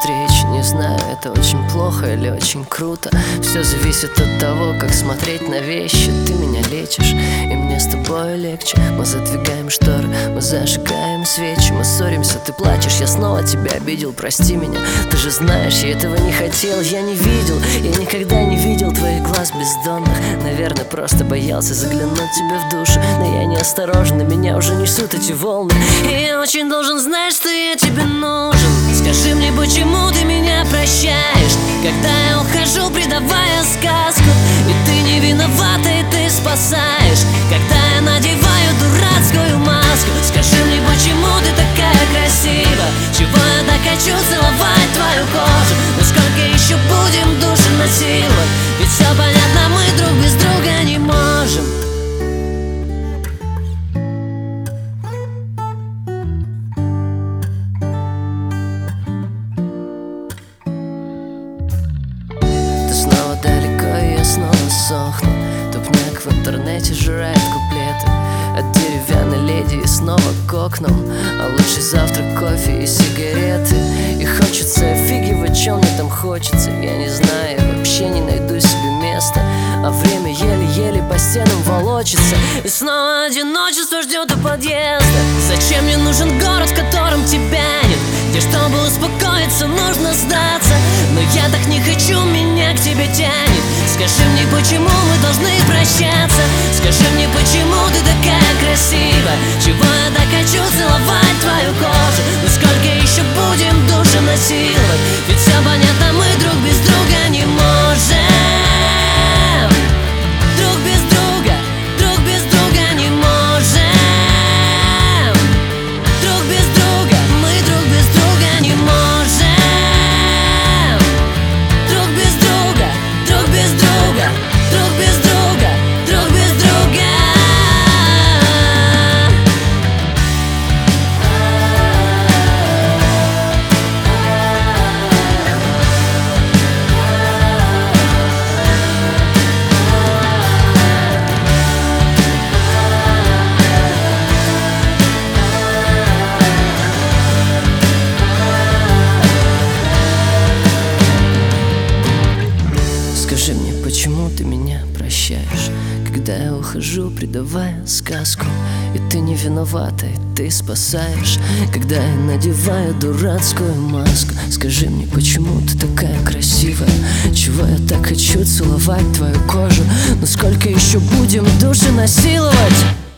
встреч. Не знаю, это очень плохо или очень круто. Все зависит от того, как смотреть на вещи. Ты меня лечишь, и мне с тобой легче. Мы задвигаем шторы, мы зажигаем свечи. Мы ссоримся, ты плачешь, я снова тебя обидел. Прости меня, ты же знаешь, я этого не хотел. Я не видел, я никогда не видел твоих глаз бездонных. Наверное, просто боялся заглянуть тебе в душу. Но я неосторожно, меня уже несут эти волны. И я очень должен знать, что я тебе нужен. Скажи мне, почему ты меня прощаешь, когда я ухожу, придавая сказку. И ты не виновата, и ты спасаешь, когда я надеваю дурацкую маску. Скажи мне, почему ты такая красива, чего я так хочу целовать твою кожу. Но сколько еще будем души насиловать, ведь все понятно, мы друг без друга не можем. Снова далеко, и я снова сохну. Тупняк в интернете жрает куплеты от деревянной леди и снова к окнам. А лучший завтрак, кофе и сигареты. И хочется офигевать, чем мне там хочется. Я не знаю, я вообще не найду себе места. А время еле-еле по стенам волочится. И снова одиночество ждет у подъезда. Зачем мне нужен город, в котором тебя нет, где чтобы успокоиться нужно сдаться. Но я так не хочу, меня к тебе тянет. Скажи мне, почему мы должны прощаться. Скажи мне, почему ты такая красива, чего я так хочу целовать твою кожу. Но сколько еще будем души насиловать, ведь все понятно, мы друг без друга не можем. Друг без друга не можем. Друг без друга, мы друг без друга не можем. Друг без друга, друг без друга, друг без друга, друг без друга. Скажи мне, почему ты меня прощаешь, когда я ухожу, придавая сказку. И ты не виновата, и ты спасаешь, когда я надеваю дурацкую маску. Скажи мне, почему ты такая красивая, чего я так хочу целовать твою кожу. Но сколько еще будем души насиловать?